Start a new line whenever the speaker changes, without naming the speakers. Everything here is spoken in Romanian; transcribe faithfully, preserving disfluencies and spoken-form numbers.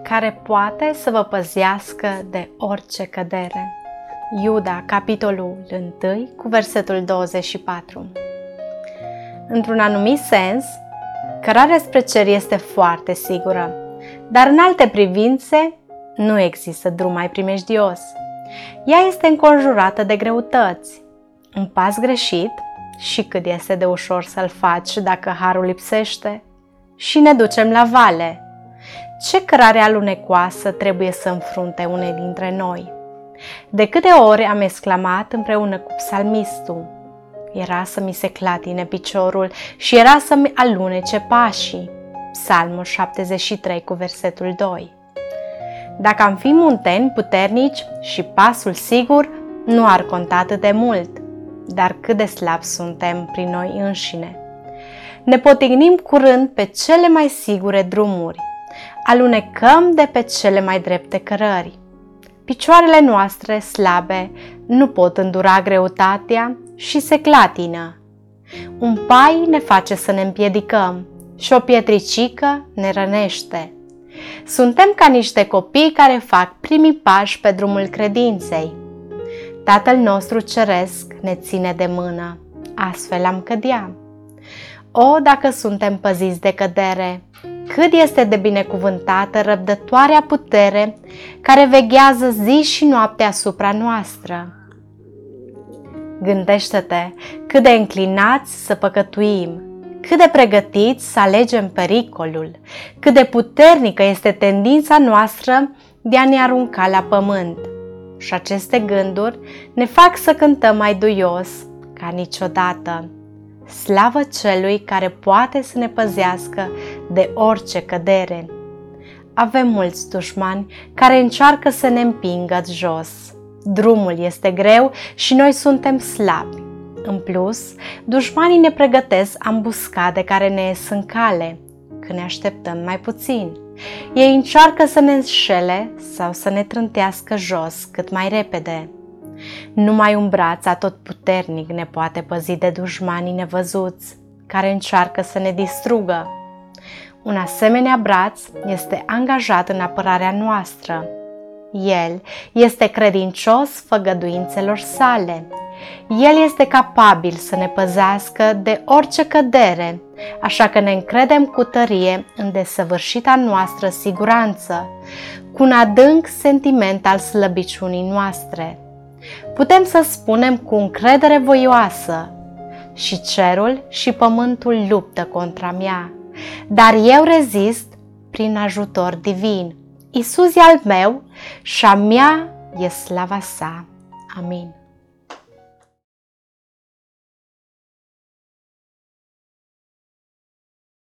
care poate să vă păzească de orice cădere. Iuda, capitolul unu, cu versetul douăzeci și patru. Într-un anumit sens, cărarea spre cer este foarte sigură, dar în alte privințe nu există drum mai primejdios. Ea este înconjurată de greutăți. Un pas greșit, și cât este de ușor să-l faci dacă harul lipsește, și ne ducem la vale. Ce cărare alunecoasă trebuie să înfrunte unei dintre noi? De câte ori am exclamat împreună cu psalmistul: era să mi se clatine piciorul și era să-mi alunece pașii. Psalmul șaptezeci și trei cu versetul doi. Dacă am fi munteni puternici și pasul sigur, nu ar conta atât de mult, dar cât de slabi suntem prin noi înșine. Ne potignim curând pe cele mai sigure drumuri, alunecăm de pe cele mai drepte cărări. Picioarele noastre slabe nu pot îndura greutatea și se clatină. Un pai ne face să ne împiedicăm și o pietricică ne rănește. Suntem ca niște copii care fac primii pași pe drumul credinței. Tatăl nostru ceresc ne ține de mână, astfel am cădea. O, dacă suntem păziți de cădere, cât este de binecuvântată răbdătoarea putere care veghează zi și noapte asupra noastră. Gândește-te cât de înclinați să păcătuim, cât de pregătiți să alegem pericolul, cât de puternică este tendința noastră de a ne arunca la pământ. Și aceste gânduri ne fac să cântăm mai duios ca niciodată: slavă celui care poate să ne păzească de orice cădere. Avem mulți dușmani care încearcă să ne împingă jos. Drumul este greu și noi suntem slabi. În plus, dușmanii ne pregătesc ambuscade care ne ies în cale, când ne așteptăm mai puțin. Ei încearcă să ne înșele sau să ne trântească jos cât mai repede. Numai un braț atotputernic ne poate păzi de dușmanii nevăzuți, care încearcă să ne distrugă. Un asemenea braț este angajat în apărarea noastră. El este credincios făgăduințelor sale. El este capabil să ne păzească de orice cădere, așa că ne încredem cu tărie în desăvârșita noastră siguranță, cu un adânc sentiment al slăbiciunii noastre. Putem să spunem cu încredere voioasă: și cerul și pământul luptă contra mea, dar eu rezist prin ajutor divin. Iisus e al meu și a mea e slava sa. Amin.